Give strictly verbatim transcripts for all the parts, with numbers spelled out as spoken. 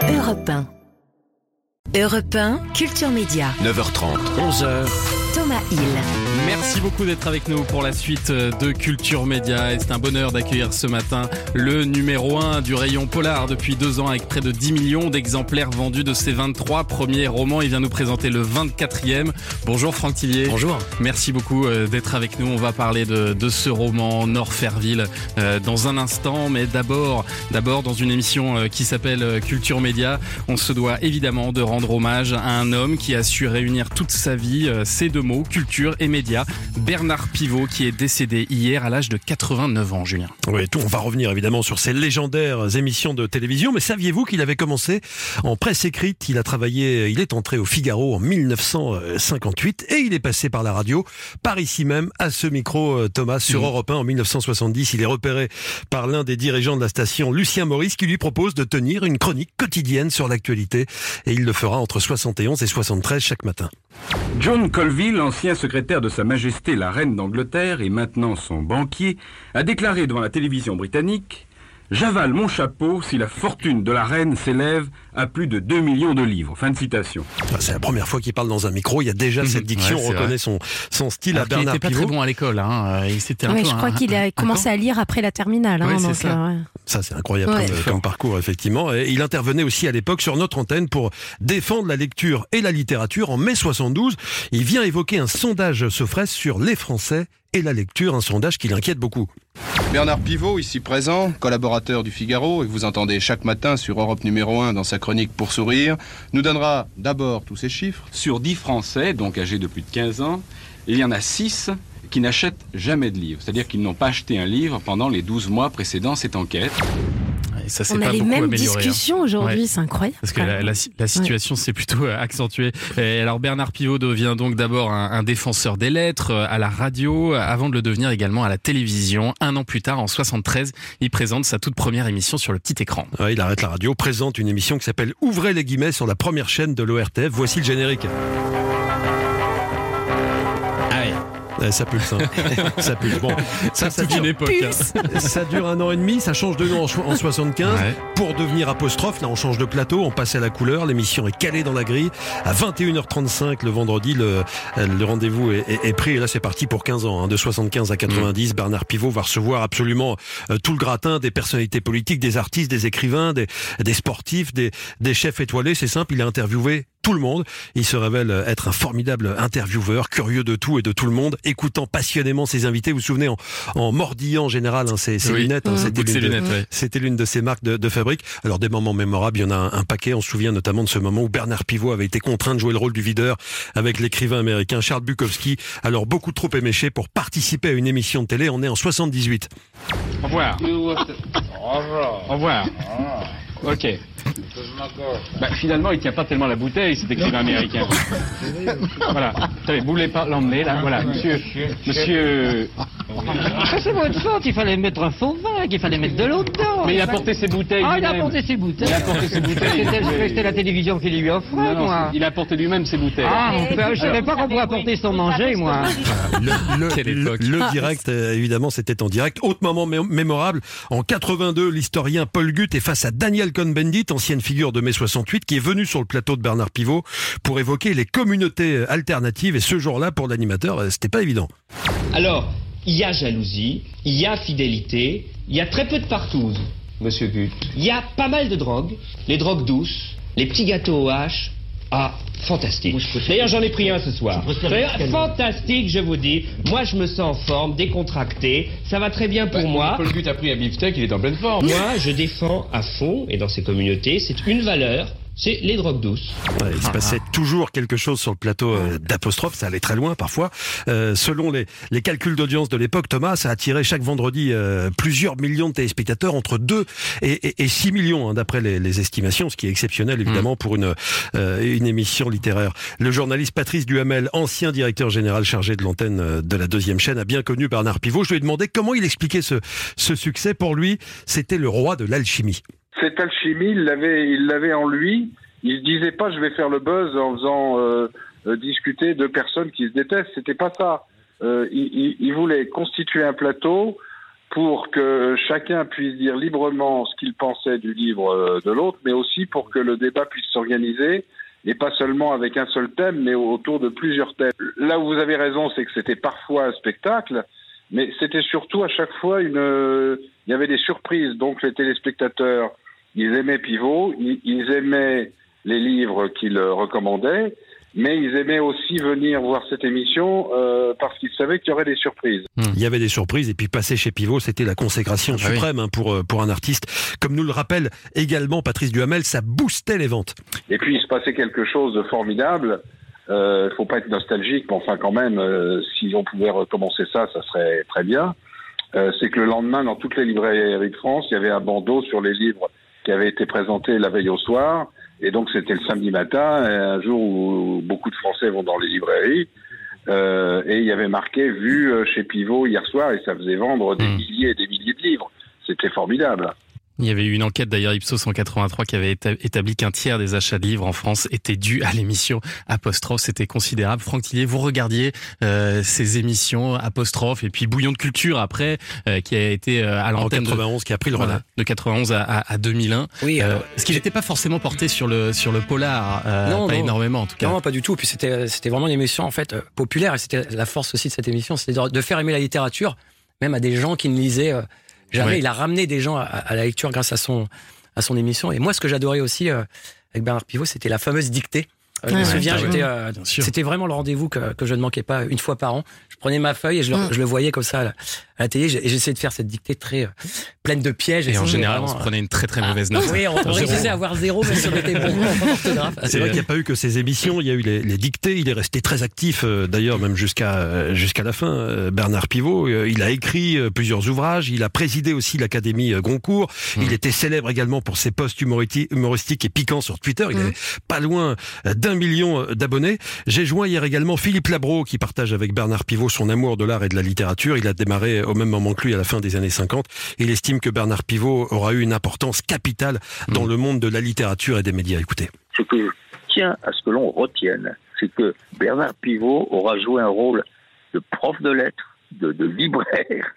Europe un. Europe un, Culture Média. neuf heures trente, onze heures. Thomas Hill. Merci beaucoup d'être avec nous pour la suite de Culture Média. Et c'est un bonheur d'accueillir ce matin le numéro un du rayon polar depuis deux ans avec près de dix millions d'exemplaires vendus de ses vingt-trois premiers romans. Il vient nous présenter le vingt-quatrième. Bonjour Franck Tillier. Bonjour. Merci beaucoup d'être avec nous. On va parler de, de ce roman Norferville euh, dans un instant. Mais d'abord, d'abord dans une émission qui s'appelle Culture Média, on se doit évidemment de rendre hommage à un homme qui a su réunir toute sa vie euh, ces deux mots, culture et médias. Bernard Pivot, qui est décédé hier à l'âge de quatre-vingt-neuf ans, Julien. Oui, tout, on va revenir évidemment sur ces légendaires émissions de télévision, mais saviez-vous qu'il avait commencé en presse écrite? Il a travaillé, il est entré au Figaro en mille neuf cent cinquante-huit et il est passé par la radio, par ici même, à ce micro, Thomas, sur mmh. Europe un en mille neuf cent soixante-dix. Il est repéré par l'un des dirigeants de la station, Lucien Maurice, qui lui propose de tenir une chronique quotidienne sur l'actualité et il le fera entre soixante et onze et soixante-treize chaque matin. John Colville, ancien secrétaire de Sa Majesté la Reine d'Angleterre et maintenant son banquier, a déclaré devant la télévision britannique « J'avale mon chapeau si la fortune de la reine s'élève à plus de deux millions de livres ». Fin de citation. C'est la première fois qu'il parle dans un micro, il y a déjà mmh, cette diction, ouais, on reconnaît son, son style. Alors à Bernard Pivot. Il n'était pas très bon à l'école, hein. Il s'était un ouais, peu je crois un, qu'il a un, commencé un à lire après la terminale. Hein, ouais, donc, c'est ça. Euh, ouais. Ça, c'est incroyable ouais. comme, comme parcours, effectivement. Et il intervenait aussi à l'époque sur notre antenne pour défendre la lecture et la littérature. En mai soixante-douze, il vient évoquer un sondage Sofres sur les Français et la lecture, un sondage qui l'inquiète beaucoup. Bernard Pivot, ici présent, collaborateur du Figaro, et que vous entendez chaque matin sur Europe numéro un dans sa chronique Pour sourire, nous donnera d'abord tous ces chiffres. Sur dix Français, donc âgés de plus de quinze ans, il y en a six qui n'achètent jamais de livre. C'est-à-dire qu'ils n'ont pas acheté un livre pendant les douze mois précédant cette enquête. Et ça, on pas a les mêmes amélioré, discussions hein. aujourd'hui, ouais. c'est incroyable. Parce que la, la, la situation ouais. s'est plutôt accentuée. Et alors Bernard Pivot devient donc d'abord un, un défenseur des lettres à la radio, avant de le devenir également à la télévision. Un an plus tard, en soixante-treize, il présente sa toute première émission sur le petit écran. Ouais, il arrête la radio, présente une émission qui s'appelle « Ouvrez les guillemets » sur la première chaîne de l'O R T F. Voici le générique. Ça pulse, hein. Ça pulse. Bon, ça, ça dure, époque, hein. Ça dure un an et demi, ça change de nom en, en soixante-quinze. Ouais. Pour devenir apostrophe, là on change de plateau, on passe à la couleur, l'émission est calée dans la grille. À vingt et une heures trente-cinq le vendredi, le, le rendez-vous est, est, est pris et là c'est parti pour quinze ans. Hein. De soixante-quinze à quatre-vingt-dix, mmh. Bernard Pivot va recevoir absolument euh, tout le gratin des personnalités politiques, des artistes, des écrivains, des, des sportifs, des, des chefs étoilés. C'est simple, il a interviewé tout le monde. Il se révèle être un formidable intervieweur, curieux de tout et de tout le monde, écoutant passionnément ses invités. Vous vous souvenez, en, en mordillant en général hein, ses, ses oui. lunettes. Hein, mmh. C'était, l'une de, lunettes, ouais. c'était l'une de ses marques de, de fabrique. Alors des moments mémorables, il y en a un, un paquet. On se souvient notamment de ce moment où Bernard Pivot avait été contraint de jouer le rôle du videur avec l'écrivain américain Charles Bukowski. Alors beaucoup trop éméché pour participer à une émission de télé. On est en soixante-dix-huit. Au revoir. Au revoir. Ok. Bah, finalement, il tient pas tellement la bouteille, cet écrivain américain. Voilà. Attendez, vous voulez pas l'emmener, là? Voilà, monsieur... Monsieur... Ah, c'est votre faute, il fallait mettre un faux vin, il fallait mettre de l'eau dedans. Mais il a porté ses bouteilles Ah, il lui-même. a porté ses bouteilles. Il a porté ses bouteilles. C'était, c'était la télévision qui lui offrait, non, non, moi. Il a porté lui-même ses bouteilles. Ah, peut, je savais pas qu'on pouvait apporter son manger, moi. Le, le, le, le direct, euh, évidemment, c'était en direct. Autre moment mé- mémorable, en quatre-vingt-deux, l'historien Paul Guth est face à Daniel Cohn-Bendit, ancienne figure de mai soixante-huit, qui est venu sur le plateau de Bernard Pivot pour évoquer les communautés alternatives. Et ce jour-là, pour l'animateur, c'était pas évident. Alors, il y a jalousie, il y a fidélité, il y a très peu de partouze, monsieur Guth. Il y a pas mal de drogues, les drogues douces, les petits gâteaux aux haches. Ah, fantastique. Moi, D'ailleurs, j'en ai pris un ce soir. D'ailleurs, fantastique, je vous dis. Moi, je me sens en forme, décontracté. Ça va très bien pour bah, moi. Paul Guth a pris un beefsteak, il est en pleine forme. Moi, je défends à fond, et dans ces communautés, c'est une valeur. C'est les drogues douces. Ouais, il se passait toujours quelque chose sur le plateau euh, d'apostrophe, ça allait très loin parfois. Euh, selon les, les calculs d'audience de l'époque, Thomas, ça attirait chaque vendredi euh, plusieurs millions de téléspectateurs, entre deux et, et, et six millions hein, d'après les, les estimations, ce qui est exceptionnel évidemment mmh. pour une, euh, une émission littéraire. Le journaliste Patrice Duhamel, ancien directeur général chargé de l'antenne de la deuxième chaîne, a bien connu Bernard Pivot. Je lui ai demandé comment il expliquait ce, ce succès. Pour lui, c'était le roi de l'alchimie. Cette alchimie, il l'avait, il l'avait en lui. Il se disait pas, je vais faire le buzz en faisant euh, euh, discuter deux personnes qui se détestent. C'était pas ça. Euh, il, il, il voulait constituer un plateau pour que chacun puisse dire librement ce qu'il pensait du livre de l'autre, mais aussi pour que le débat puisse s'organiser, et pas seulement avec un seul thème, mais autour de plusieurs thèmes. Là où vous avez raison, c'est que c'était parfois un spectacle, mais c'était surtout à chaque fois une... Il y avait des surprises, donc les téléspectateurs, ils aimaient Pivot, ils aimaient les livres qu'il recommandait, mais ils aimaient aussi venir voir cette émission euh, parce qu'ils savaient qu'il y aurait des surprises. Il y avait des surprises, et puis passer chez Pivot, c'était la consécration ah suprême oui. hein, pour, pour un artiste. Comme nous le rappelle également Patrice Duhamel, ça boostait les ventes. Et puis il se passait quelque chose de formidable. Il euh, ne faut pas être nostalgique, mais enfin quand même, euh, si on pouvait recommencer ça, ça serait très bien. Euh, c'est que le lendemain, dans toutes les librairies de France, il y avait un bandeau sur les livres qui avaient été présentés la veille au soir. Et donc c'était le samedi matin, un jour où beaucoup de Français vont dans les librairies, euh, et il y avait marqué « Vu chez Pivot hier soir » et ça faisait vendre des mmh. milliers et des milliers de livres. C'était formidable. Il y avait eu une enquête d'ailleurs Ipsos en quatre-vingt-trois qui avait établi qu'un tiers des achats de livres en France étaient dus à l'émission Apostrophe. C'était considérable. Franck Tillier, vous regardiez euh, ces émissions Apostrophe et puis Bouillon de culture après, euh, qui a été euh, à l'antenne en quatre-vingt-onze, de, qui a pris le relais voilà, de quatre-vingt-onze à, à, à deux mille un. Oui. Euh, Alors, ce qui n'était pas forcément porté sur le sur le polar, euh, non, pas non, énormément en tout cas. Non, pas du tout. Puis c'était c'était vraiment une émission en fait euh, populaire, et c'était la force aussi de cette émission, c'était de, de faire aimer la littérature, même à des gens qui ne lisaient euh, jamais. Ouais. Il a ramené des gens à, à la lecture grâce à son à son émission. Et moi, ce que j'adorais aussi euh, avec Bernard Pivot, c'était la fameuse dictée. Euh, je ah me ouais, souviens, j'étais, euh, c'était vraiment le rendez-vous que, que je ne manquais pas une fois par an. Je prenais ma feuille et je le, mmh. je le voyais comme ça à la, à la télé. Et j'essayais de faire cette dictée très euh, pleine de pièges. Et, et en général, vraiment, on se prenait une très très mauvaise note. Ah, oui, on, on réussissait à avoir zéro, même si on était bon en orthographe. C'est vrai qu'il n'y a pas eu que ces émissions. Il y a eu les, les dictées. Il est resté très actif, euh, d'ailleurs, même jusqu'à euh, jusqu'à la fin. Euh, Bernard Pivot, euh, il a écrit euh, plusieurs ouvrages. Il a présidé aussi l'Académie euh, Goncourt. Mmh. Il était célèbre également pour ses posts humoristiques, humoristiques et piquants sur Twitter. Il mmh. avait pas loin d'un million d'abonnés. J'ai joint hier également Philippe Labro, qui partage avec Bernard Pivot son amour de l'art et de la littérature. Il a démarré au même moment que lui à la fin des années cinquante. Il estime que Bernard Pivot aura eu une importance capitale dans mmh. le monde de la littérature et des médias. Écoutez. Ce que je tiens à ce que l'on retienne, c'est que Bernard Pivot aura joué un rôle de prof de lettres, de, de libraire,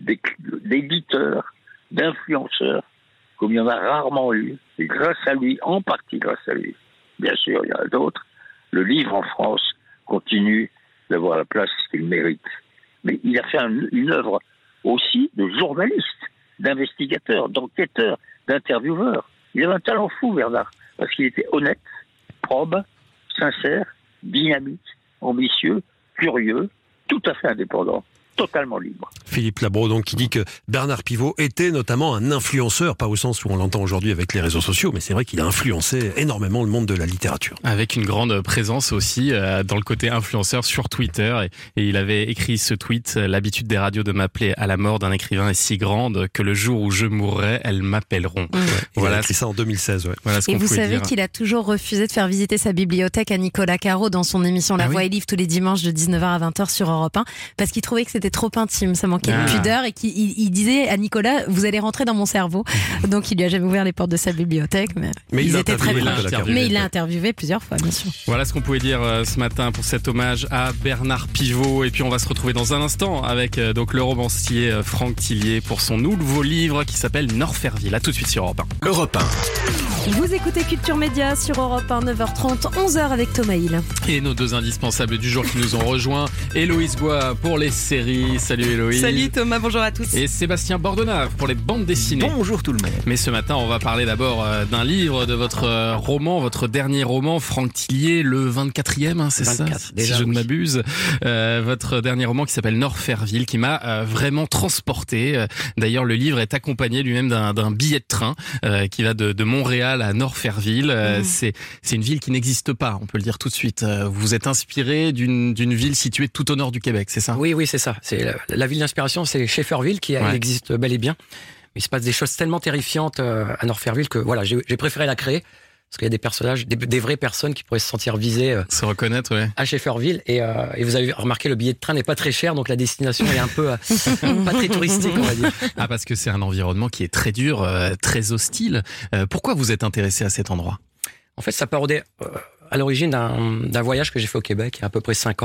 d'éditeur, d'influenceur, comme il y en a rarement eu. Et grâce à lui, en partie grâce à lui, bien sûr, il y en a d'autres, le livre en France continue d'avoir la place qu'il mérite. Mais il a fait un, une œuvre aussi de journaliste, d'investigateur, d'enquêteur, d'intervieweur. Il avait un talent fou, Bernard, parce qu'il était honnête, probe, sincère, dynamique, ambitieux, curieux, tout à fait indépendant, totalement libre. Philippe Labro, donc, qui dit que Bernard Pivot était notamment un influenceur, pas au sens où on l'entend aujourd'hui avec les réseaux sociaux, mais c'est vrai qu'il a influencé énormément le monde de la littérature. Avec une grande présence aussi euh, dans le côté influenceur sur Twitter, et, et il avait écrit ce tweet: l'habitude des radios de m'appeler à la mort d'un écrivain est si grande que le jour où je mourrai, elles m'appelleront. Mmh. Ouais, voilà, il a écrit ça en deux mille seize. Ouais. Voilà ce et qu'on vous savez dire. qu'il a toujours refusé de faire visiter sa bibliothèque à Nicolas Caro dans son émission La ah Voix oui. et Livre tous les dimanches de dix-neuf heures à vingt heures sur Europe un, parce qu'il trouvait que c'était trop intime, ça manquait ah. de pudeur, et qu'il il, il disait à Nicolas: vous allez rentrer dans mon cerveau. Donc il lui a jamais ouvert les portes de sa bibliothèque, mais, mais ils il étaient très proches. Mais il l'a ouais. interviewé plusieurs fois, bien sûr. Voilà ce qu'on pouvait dire euh, ce matin pour cet hommage à Bernard Pivot. Et puis on va se retrouver dans un instant avec euh, donc le romancier euh, Franck Tillier pour son nouveau livre qui s'appelle Norferville. À tout de suite sur Europe un. Europe un. Vous écoutez Culture Média sur Europe un, neuf heures trente, onze heures avec Thomas Hill. Et nos deux indispensables du jour qui nous ont rejoints, Héloïse Goua pour les séries. Salut Héloïse. Salut Thomas, bonjour à tous. Et Sébastien Bordenave pour les bandes dessinées. Bonjour tout le monde. Mais ce matin, on va parler d'abord euh, d'un livre, de votre euh, roman, votre dernier roman, Franck Tillier, le vingt-quatrième, hein, c'est ça, déjà, si je oui. ne m'abuse. Euh, votre dernier roman qui s'appelle Norferville, qui m'a euh, vraiment transporté. Euh, d'ailleurs, le livre est accompagné lui-même d'un, d'un billet de train euh, qui va de, de Montréal à Norferville. Euh, mmh. c'est, c'est une ville qui n'existe pas, on peut le dire tout de suite. Euh, vous êtes inspiré d'une, d'une ville située tout au nord du Québec, c'est ça? Oui, oui, c'est ça. C'est la, la ville d'inspiration, c'est Shefferville, qui ouais. existe bel et bien. Il se passe des choses tellement terrifiantes à Norferville que voilà, j'ai, j'ai préféré la créer. Parce qu'il y a des personnages, des, des vraies personnes qui pourraient se sentir visées. Euh, se reconnaître, oui. À Shefferville. Et, euh, et vous avez remarqué, le billet de train n'est pas très cher, donc la destination est un peu, euh, pas très touristique, on va dire. Ah, parce que c'est un environnement qui est très dur, euh, très hostile. Euh, pourquoi vous êtes intéressé à cet endroit? En fait, ça parodait euh, à l'origine d'un, d'un voyage que j'ai fait au Québec il y a à peu près cinq ans.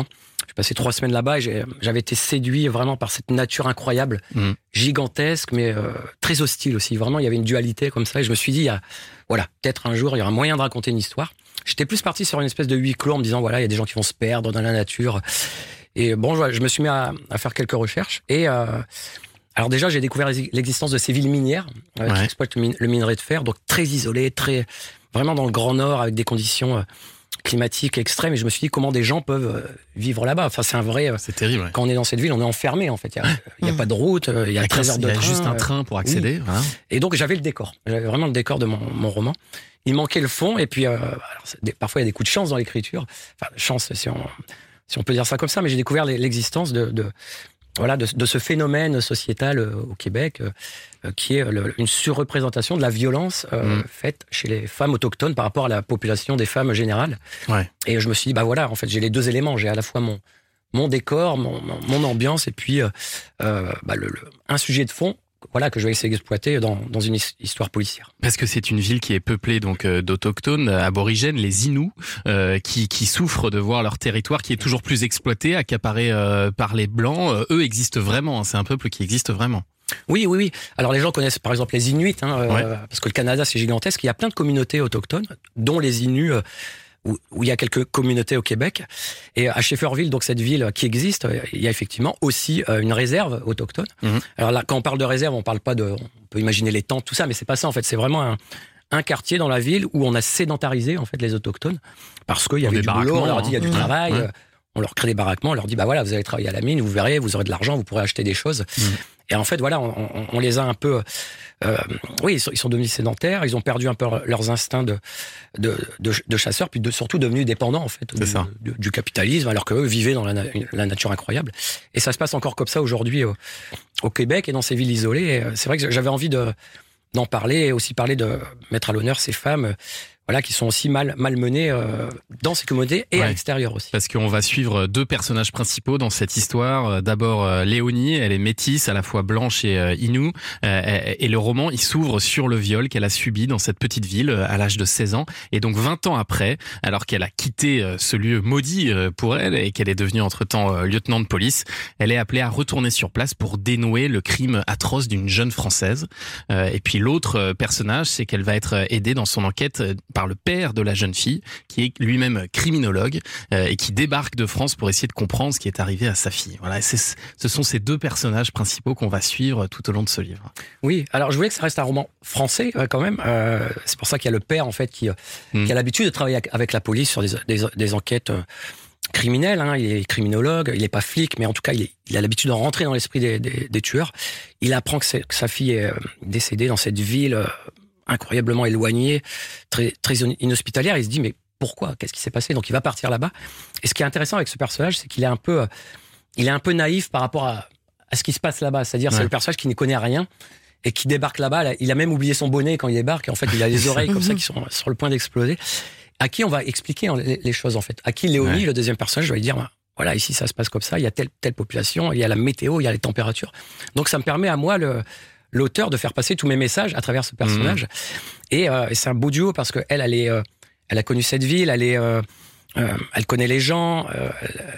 J'ai passé trois semaines là-bas et j'ai, j'avais été séduit vraiment par cette nature incroyable, mmh. gigantesque, mais euh, très hostile aussi. Vraiment, il y avait une dualité comme ça. Et je me suis dit, ah, voilà, peut-être un jour, il y aura un moyen de raconter une histoire. J'étais plus parti sur une espèce de huis clos en me disant, voilà, il y a des gens qui vont se perdre dans la nature. Et bon, je me suis mis à, à faire quelques recherches. Et euh, alors déjà, j'ai découvert l'existence de ces villes minières euh, ouais. qui exploitent le, min- le minerai de fer, donc très isolées, très vraiment dans le Grand Nord, avec des conditions euh, climatiques extrêmes. Et je me suis dit, comment des gens peuvent euh, vivre là-bas. Enfin, c'est un vrai... Euh, c'est terrible. Ouais. Quand on est dans cette ville, on est enfermé, en fait. Il n'y a, a pas de route, il y a treize heures de train. Il y a juste un train pour accéder. Oui. Voilà. Et donc, j'avais le décor. J'avais vraiment le décor de mon, mon roman. Il manquait le fond. Et puis, euh, alors, des, parfois, il y a des coups de chance dans l'écriture. Enfin, chance, si on... si on peut dire ça comme ça, mais j'ai découvert l'existence de, de, voilà, de, de ce phénomène sociétal euh, au Québec, euh, qui est le, une surreprésentation de la violence euh, mmh. faite chez les femmes autochtones par rapport à la population des femmes générales. Ouais. Et je me suis dit, bah voilà, en fait, j'ai les deux éléments. J'ai à la fois mon, mon décor, mon, mon ambiance, et puis euh, euh, bah, le, le, un sujet de fond. Voilà, que je vais essayer d'exploiter dans, dans une histoire policière. Parce que c'est une ville qui est peuplée donc d'autochtones, aborigènes, les Inuits, euh, qui, qui souffrent de voir leur territoire qui est toujours plus exploité, accaparé euh, par les Blancs. Euh, eux existent vraiment, hein, c'est un peuple qui existe vraiment. Oui, oui, oui. Alors les gens connaissent par exemple les Inuits, hein, euh, ouais. parce que le Canada c'est gigantesque. Il y a plein de communautés autochtones, dont les Inuits. Euh, Où, où il y a quelques communautés au Québec. Et à Shefferville, donc cette ville qui existe, il y a effectivement aussi une réserve autochtone. Mmh. Alors là, quand on parle de réserve, on parle pas de, on peut imaginer les tentes, tout ça, mais c'est pas ça en fait. C'est vraiment un, un quartier dans la ville où on a sédentarisé en fait les autochtones parce qu'il y avait du boulot, on leur dit il y a du mmh. travail. Mmh. On leur crée des baraquements, on leur dit bah voilà, vous allez travailler à la mine, vous verrez, vous aurez de l'argent, vous pourrez acheter des choses. Mmh. Et en fait, voilà, on, on, on les a un peu... Euh, oui, ils sont, ils sont devenus sédentaires, ils ont perdu un peu leurs instincts de, de, de, de chasseurs, puis de, surtout devenus dépendants, en fait, du, du, du capitalisme, alors qu'eux vivaient dans la, la nature incroyable. Et ça se passe encore comme ça aujourd'hui au, au Québec et dans ces villes isolées. Et c'est vrai que j'avais envie de, d'en parler et aussi parler de mettre à l'honneur ces femmes... Voilà, qui sont aussi mal malmenés euh, dans ces communautés et ouais. à l'extérieur aussi. Parce qu'on va suivre deux personnages principaux dans cette histoire. D'abord euh, Léonie, elle est métisse, à la fois blanche et euh, Innu, euh, et le roman il s'ouvre sur le viol qu'elle a subi dans cette petite ville euh, à l'âge de seize ans. Et donc vingt ans après, alors qu'elle a quitté euh, ce lieu maudit euh, pour elle et qu'elle est devenue entre-temps euh, lieutenant de police, elle est appelée à retourner sur place pour dénouer le crime atroce d'une jeune Française. Euh, et puis l'autre euh, personnage, c'est qu'elle va être aidée dans son enquête euh, par le père de la jeune fille, qui est lui-même criminologue euh, et qui débarque de France pour essayer de comprendre ce qui est arrivé à sa fille. Voilà, c'est, ce sont ces deux personnages principaux qu'on va suivre tout au long de ce livre. Oui, alors je voulais que ça reste un roman français euh, quand même. Euh, c'est pour ça qu'il y a le père en fait qui, euh, mmh. qui a l'habitude de travailler avec la police sur des, des, des enquêtes euh, criminelles. Hein. Il est criminologue, il n'est pas flic, mais en tout cas il, est, il a l'habitude de rentrer dans l'esprit des, des, des tueurs. Il apprend que, que sa fille est euh, décédée dans cette ville. Euh, incroyablement éloigné, très, très inhospitalière. Il se dit, mais pourquoi ? Qu'est-ce qui s'est passé ? Donc, il va partir là-bas. Et ce qui est intéressant avec ce personnage, c'est qu'il est un peu, il est un peu naïf par rapport à, à ce qui se passe là-bas. C'est-à-dire, ouais. c'est le personnage qui ne connaît rien et qui débarque là-bas. Il a même oublié son bonnet quand il débarque. Et en fait, il a les oreilles comme ça qui sont sur le point d'exploser. À qui on va expliquer les, les choses, en fait. À qui Léonie, ouais. le deuxième personnage, va lui dire, voilà, ici, ça se passe comme ça. Il y a telle, telle population, il y a la météo, il y a les températures. Donc, ça me permet à moi, le, l'auteur, de faire passer tous mes messages à travers ce personnage. Mmh. Et, euh, et c'est un beau duo parce que elle, elle est, euh, elle a connu cette ville, elle est, euh, euh, elle connaît les gens, euh,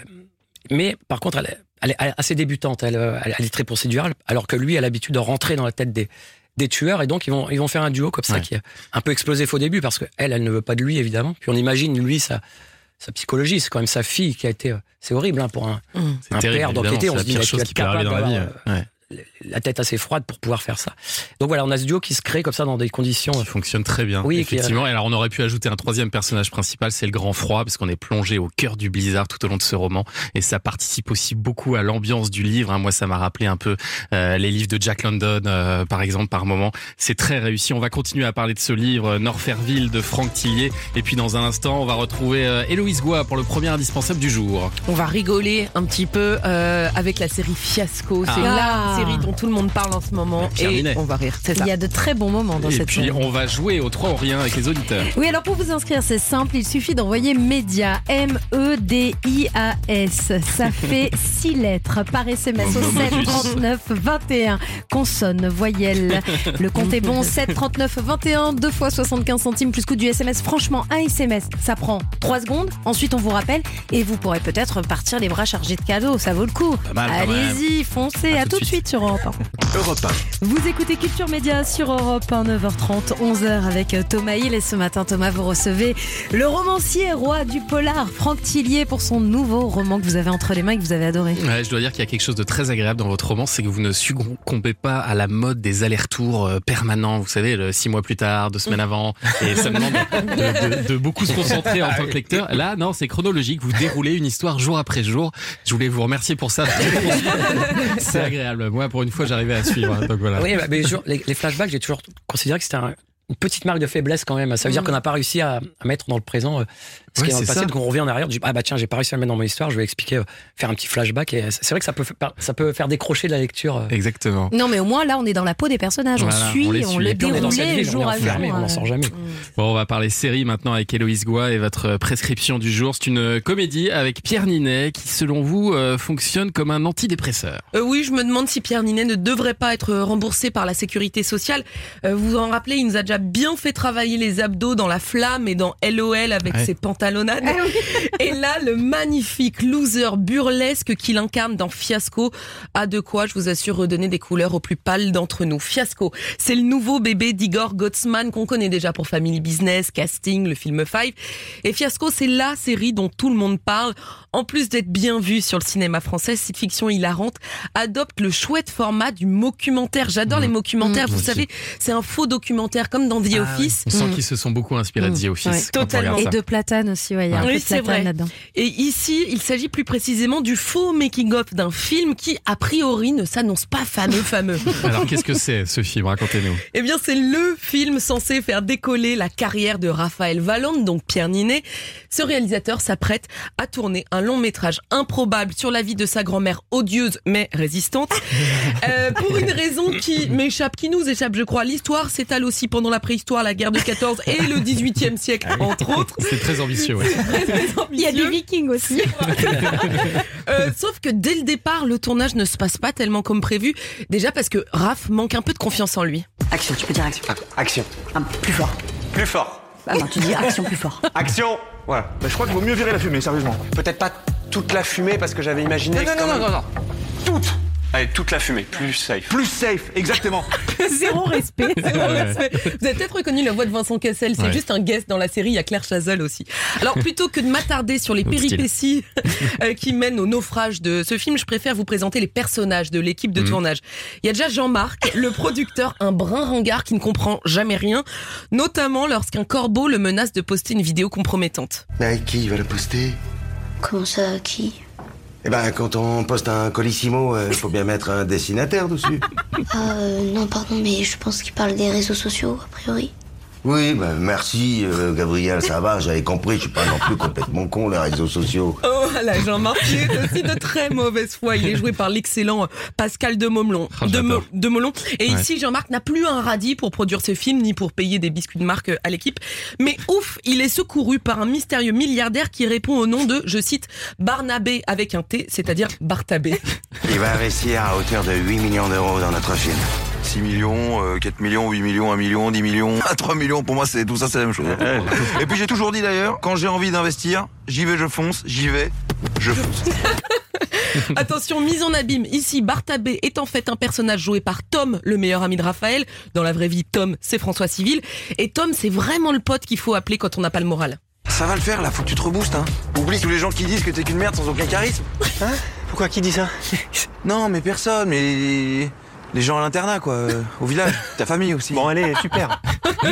mais par contre, elle est, elle est assez débutante. Elle, elle, elle est très procédurale, alors que lui a l'habitude de rentrer dans la tête des, des tueurs, et donc ils vont, ils vont faire un duo comme ça ouais. qui est un peu explosif au début parce que elle, elle ne veut pas de lui évidemment. Puis on imagine lui sa, sa psychologie, c'est quand même sa fille qui a été, c'est horrible hein, pour un, mmh. un terrible, père d'enquêter. On se dit qu'il va être capable dans la vie. Ouais. La tête assez froide pour pouvoir faire ça. Donc voilà, on a ce duo qui se crée comme ça dans des conditions qui fonctionne très bien. Oui, effectivement. Qui... Et alors on aurait pu ajouter un troisième personnage principal, c'est le grand froid, parce qu'on est plongé au cœur du blizzard tout au long de ce roman, et ça participe aussi beaucoup à l'ambiance du livre. Moi, ça m'a rappelé un peu euh, les livres de Jack London, euh, par exemple, par moment. C'est très réussi. On va continuer à parler de ce livre, Norferville de Franck Tillier, et puis dans un instant, on va retrouver euh, Héloïse Goua pour le premier indispensable du jour. On va rigoler un petit peu euh, avec la série Fiasco. Ah. C'est là. série dont tout le monde parle en ce moment. Pierre et Ninet. on va rire, c'est ça. Il y a de très bons moments dans Et cette puis série. on va jouer au trois ou rien avec les auditeurs. Oui, alors pour vous inscrire, c'est simple, il suffit d'envoyer média, M E D I A S. Ça fait six lettres par S M S au sept trente-neuf vingt et un. Consonne, voyelle. Le compte est bon, sept trente-neuf vingt et un, deux fois soixante-quinze centimes plus coût du S M S. Franchement, un S M S, ça prend trois secondes. Ensuite, on vous rappelle et vous pourrez peut-être partir les bras chargés de cadeaux. Ça vaut le coup. mal, quand Allez-y, foncez. À, tout de suite sur Europe un. Europe un. Vous écoutez Culture Média sur Europe un, neuf heures trente, onze heures avec Thomas Hill. Et ce matin, Thomas, vous recevez le romancier roi du polar, Franck Tillier, pour son nouveau roman que vous avez entre les mains et que vous avez adoré. Ouais, je dois dire qu'il y a quelque chose de très agréable dans votre roman, c'est que vous ne succombez pas à la mode des allers-retours euh, permanents. Vous savez, le six mois plus tard, deux semaines avant, et ça demande de, de, de beaucoup se concentrer en tant que lecteur. Là, non, c'est chronologique. Vous déroulez une histoire jour après jour. Je voulais vous remercier pour ça. C'est agréable. Moi, pour une fois, j'arrivais à suivre. Donc voilà. Oui, bah, mais je- les, les flashbacks, j'ai toujours considéré que c'était un- une petite marque de faiblesse quand même. Ça veut dire qu'on n'a pas réussi à, à mettre dans le présent euh, ce Ouais, qui est dans le c'est passé, ça. donc on revient en arrière. On dit, ah bah tiens, j'ai pas réussi à le mettre dans mon histoire, je vais expliquer, euh, faire un petit flashback. Et c'est vrai que ça peut, fa- ça peut faire décrocher de la lecture. euh. Exactement. Non, mais au moins, là, on est dans la peau des personnages. Voilà, on suit, on les on suit. les Et puis on est dans cette déroule ville, on est jour à jour. enfermé, on n'en sort jamais. Bon, on va parler série maintenant avec Héloïse Goua et votre prescription du jour. C'est une comédie avec Pierre Ninet qui, selon vous, euh, fonctionne comme un antidépresseur. Euh, oui, je me demande si Pierre Ninet ne devrait pas être remboursé par la sécurité sociale. Euh, vous vous en rappelez, il nous a déjà bien fait travailler les abdos dans La Flamme et dans L O L avec Ouais. ses pantalonnades. Et là, le magnifique loser burlesque qu'il incarne dans Fiasco a de quoi, je vous assure, redonner des couleurs aux plus pâles d'entre nous. Fiasco, c'est le nouveau bébé d'Igor Gottsman qu'on connaît déjà pour Family Business, Casting, le film Five. Et Fiasco, c'est la série dont tout le monde parle. En plus d'être bien vue sur le cinéma français, cette fiction hilarante adopte le chouette format du mockumentaire. J'adore Mmh. les mockumentaires. Mmh. Vous Moi savez, c'est un faux documentaire comme dans The Ah Office. ouais. On sent qu'ils se sont beaucoup inspirés de The Office. Ouais. quand on Totalement. regarde Et ça. de Platane aussi, ouais, il y a un Oui, peu de c'est Platane vrai. là-dedans. Et ici, il s'agit plus précisément du faux making-of d'un film qui, a priori, ne s'annonce pas fameux, fameux. Alors, qu'est-ce que c'est ce film? Racontez-nous. Eh bien, c'est le film censé faire décoller la carrière de Raphaël Valente, donc Pierre Ninet. Ce réalisateur s'apprête à tourner un long métrage improbable sur la vie de sa grand-mère odieuse mais résistante. Euh, pour une raison qui m'échappe, qui nous échappe, je crois. L'histoire s'étale aussi pendant la préhistoire, la guerre de quatorze et le dix-huitième siècle, entre autres. C'est très ambitieux, ouais. Très, très Il y a des ambitieux. vikings aussi. Euh, sauf que dès le départ, le tournage ne se passe pas tellement comme prévu. Déjà parce que Raph manque un peu de confiance en lui. Action, tu peux dire action. Action. Un plus fort. Plus fort. Ah non, tu dis action plus fort. Action. Voilà. Bah, je crois qu'il vaut mieux virer la fumée, sérieusement. Peut-être pas toute la fumée parce que j'avais imaginé. Non, non, quand non, même- non, non, Toute. Allez, toute la fumée. Plus safe. Plus safe, exactement. Zéro respect. Zéro respect. Vous avez peut-être reconnu la voix de Vincent Cassel, c'est Ouais. juste un guest dans la série, il y a Claire Chazal aussi. Alors plutôt que de m'attarder sur les Autre style. péripéties euh, qui mènent au naufrage de ce film, je préfère vous présenter les personnages de l'équipe de Mhm. tournage. Il y a déjà Jean-Marc, le producteur, un brin ringard qui ne comprend jamais rien, notamment lorsqu'un corbeau le menace de poster une vidéo compromettante. Mais avec qui il va la poster? Comment ça, qui? Eh ben, quand on poste un colissimo, il faut bien mettre un destinataire dessus. Ah, euh, non, pardon, mais je pense qu'il parle des réseaux sociaux, a priori. Oui, ben merci, euh, Gabriel, ça va, j'avais compris, je suis pas non plus complètement con, les réseaux sociaux. Oh là, Jean-Marc, il est aussi de très mauvaise foi. Il est joué par l'excellent Pascal de Momelon. Oh, de, j'adore. Mo- de Molon. Et Ouais. ici, Jean-Marc n'a plus un radis pour produire ses films, ni pour payer des biscuits de marque à l'équipe. Mais ouf, il est secouru par un mystérieux milliardaire qui répond au nom de, je cite, Barnabé avec un T, c'est-à-dire Bartabé. Il va investir à hauteur de huit millions d'euros dans notre film. six millions, euh, quatre millions, huit millions, un million, dix millions. Ah, trois millions, pour moi, c'est tout ça, c'est la même chose. Et puis j'ai toujours dit d'ailleurs, quand j'ai envie d'investir, j'y vais, je fonce, j'y vais, je fonce. Attention, mise en abîme. Ici, Bartabé est en fait un personnage joué par Tom, le meilleur ami de Raphaël. Dans la vraie vie, Tom, c'est François Civil. Et Tom, c'est vraiment le pote qu'il faut appeler quand on n'a pas le moral. Ça va le faire là, faut que tu te reboostes, hein. Oublie tous les gens qui disent que t'es qu'une merde sans aucun charisme. Hein? Pourquoi qui dit ça? Non, mais personne, mais. les gens à l'internat, quoi, euh, au village, ta famille aussi. Bon, allez, super.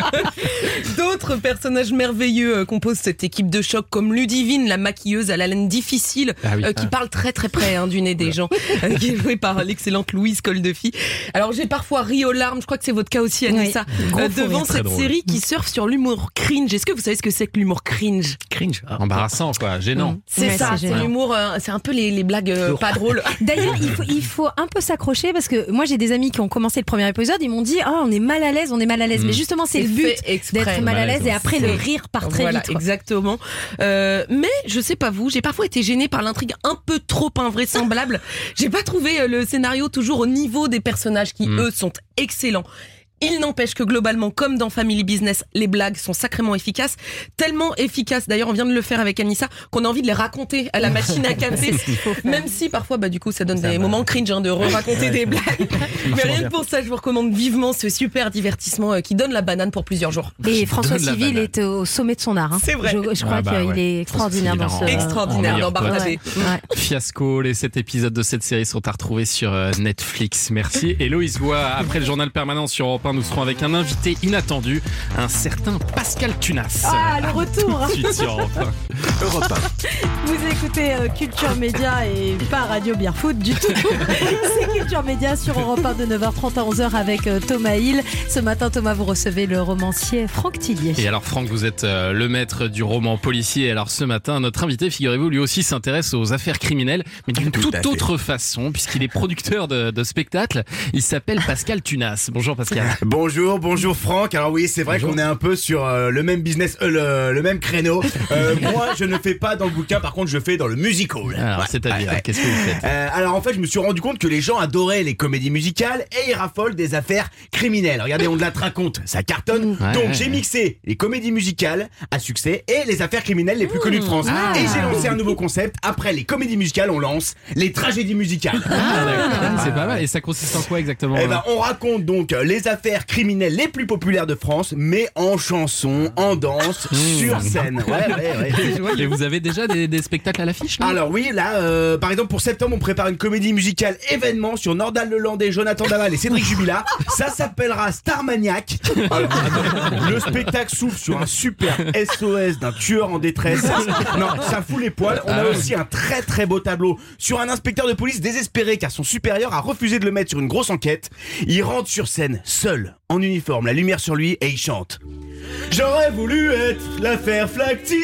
D'autres personnages merveilleux euh, composent cette équipe de choc, comme Ludivine, la maquilleuse à l'haleine difficile, ah oui. euh, qui ah. parle très très près hein, du nez des gens, euh, qui est jouée par l'excellente Louise Coldefi. Alors j'ai parfois ri aux larmes, je crois que c'est votre cas aussi, Anissa, oui. euh, devant cette série qui surfe sur l'humour cringe. Est-ce que vous savez ce que c'est que l'humour cringe? Cringe, ah, embarrassant quoi, gênant. Mmh. C'est ouais, ça, c'est, c'est l'humour, euh, c'est un peu les, les blagues euh, pas drôles. D'ailleurs, il faut, il faut un peu s'accrocher parce que moi j'ai des amis qui ont commencé le premier épisode, ils m'ont dit ah oh, on est mal à l'aise, on est mal à l'aise. Mmh. Mais justement c'est, c'est le but d'être mal à l'aise et après le rire part très voilà, vite. Quoi. Exactement. Euh, mais je sais pas vous, j'ai parfois été gênée par l'intrigue un peu trop invraisemblable. J'ai pas trouvé le scénario toujours au niveau des personnages qui mmh. eux sont excellents. Il n'empêche que globalement, comme dans Family Business, les blagues sont sacrément efficaces. Tellement efficaces, d'ailleurs on vient de le faire avec Anissa, qu'on a envie de les raconter à la machine à café. Même si parfois, bah, du coup, ça donne ça des va. moments cringe hein, de re-raconter des blagues. Mais rien que pour ça, je vous recommande vivement ce super divertissement euh, qui donne la banane pour plusieurs jours. Et François Civil est au sommet de son art. Hein. C'est vrai. Je, je crois ah bah, qu'il ouais. est extraordinaire dans ce... Extraordinaire dans Barnabé. Ouais. Fiasco, les sept épisodes de cette série sont à retrouver sur Netflix. Merci. Héloïse Goua, après le journal permanent sur Europe un, nous serons avec un invité inattendu, un certain Pascal Tunas. Ah, le retour. Suite sur Europe un. Europe un. Vous écoutez euh, Culture Média et pas Radio Beer Food du tout. C'est Culture Média sur Europe un de neuf heures trente à onze heures avec euh, Thomas Hill. Ce matin, Thomas, vous recevez le romancier Franck Tillier. Et alors, Franck, vous êtes euh, le maître du roman policier. Alors, ce matin, notre invité, figurez-vous, lui aussi s'intéresse aux affaires criminelles, mais d'une tout toute autre façon, puisqu'il est producteur de, de spectacles. Il s'appelle Pascal Tunas. Bonjour, Pascal. Bonjour, bonjour Franck. Alors oui, c'est vrai bonjour. qu'on est un peu sur euh, le même business, euh, le, le même créneau. Euh, moi, je ne fais pas dans le bouquin, par contre, je fais dans le musical. Alors, ouais, c'est-à-dire, ouais, ouais. qu'est-ce que vous faites euh, Alors, en fait, je me suis rendu compte que les gens adoraient les comédies musicales et ils raffolent des affaires criminelles. Regardez, on de la raconte, ça cartonne. Ouais, Donc, ouais, j'ai ouais. mixé les comédies musicales à succès et les affaires criminelles les plus connues de France. Ah. Et j'ai lancé un nouveau concept. Après les comédies musicales, on lance les tragédies musicales. Ah, ah, c'est pas mal. Et ça consiste en quoi exactement? Eh ben, on raconte donc les affaires criminelles les plus populaires de France, mais en chanson, en danse, mmh. sur scène. Ouais, ouais, ouais. Et vous avez déjà des, des spectacles à l'affiche là? Alors oui, là, euh, par exemple pour septembre, on prépare une comédie musicale événement sur Nordal Lelandais, Jonathan Daval et Cédric Jubilat. Ça s'appellera Starmaniac. Alors, le spectacle s'ouvre sur un super S O S d'un tueur en détresse. Non, ça fout les poils. On a aussi un très très beau tableau sur un inspecteur de police désespéré car son supérieur a refusé de le mettre sur une grosse enquête. Il rentre sur scène seul, en uniforme, la lumière sur lui et il chante. J'aurais voulu être l'affaire Flactif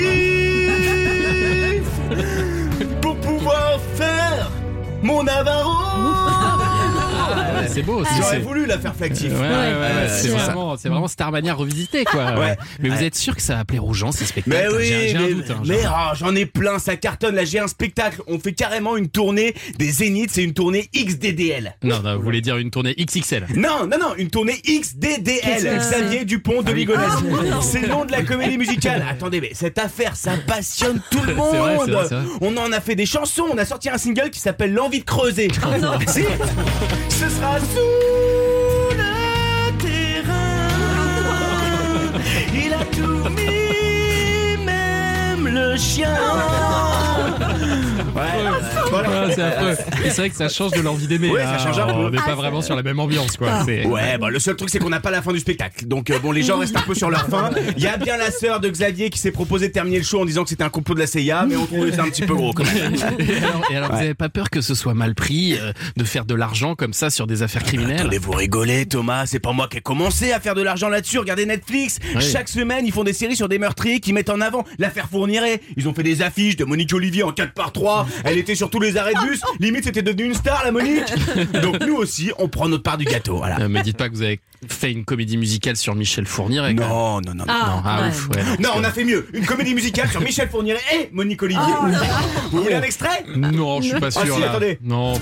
pour pouvoir faire mon Navarro. Ah, c'est beau aussi. J'aurais c'est... voulu la faire Flactif. Ouais, ouais, ouais, ouais, c'est, c'est, vraiment, c'est vraiment Starmania revisité, quoi. Ouais. Mais vous êtes sûr que ça va plaire aux gens, ces spectacles? Mais oui, j'ai, j'ai mais, un doute. Hein, mais oh, j'en ai plein, ça cartonne. Là, j'ai un spectacle. On fait carrément une tournée des Zéniths. C'est une tournée X D D L. Non, non, vous voulez dire une tournée X X L? Non, non, non, une tournée X D D L. Xavier Dupont de Ligonnès. Ah, c'est le nom de la comédie musicale. Attendez, mais cette affaire, ça passionne tout le monde. C'est vrai, c'est vrai, c'est vrai. On en a fait des chansons. On a sorti un single qui s'appelle L'envie de creuser. Oh, non. Si, ce sera sous le terrain. Il a tout mis, même le chien. Ouais, voilà. Ouais, c'est, un peu... Et c'est vrai que ça change de l'envie d'aimer. Ouais, ça change un peu. On n'est pas vraiment sur la même ambiance, quoi. C'est... Ouais, bah, le seul truc, c'est qu'on n'a pas la fin du spectacle. Donc, euh, bon, les gens restent un peu sur leur fin. Il y a bien la sœur de Xavier qui s'est proposé de terminer le show en disant que c'était un complot de la C I A, mais on trouvait ça un petit peu gros, quand même. Et alors, et alors ouais. vous n'avez pas peur que ce soit mal pris, euh, de faire de l'argent comme ça sur des affaires criminelles? Attendez, vous rigolez, Thomas. C'est pas moi qui ai commencé à faire de l'argent là-dessus. Regardez Netflix. Oui. Chaque semaine, ils font des séries sur des meurtriers qui mettent en avant l'affaire Fourniret. Ils ont fait des affiches de Monique Olivier en quatre par trois. Elle était sur tous les arrêts de bus. Limite, c'était devenu une star, la Monique. Donc nous aussi, on prend notre part du gâteau. Voilà. Euh, mais dites pas que vous avez fait une comédie musicale sur Michel Fourniret. Non, non, non, ah, non. Ah, ouais. ouf, ouais, non, on a fait mieux. Une comédie musicale sur Michel Fourniret et Monique Olivier. Oh, vous voulez un extrait? Non, je suis pas sûr. Ah si, là. attendez. Non.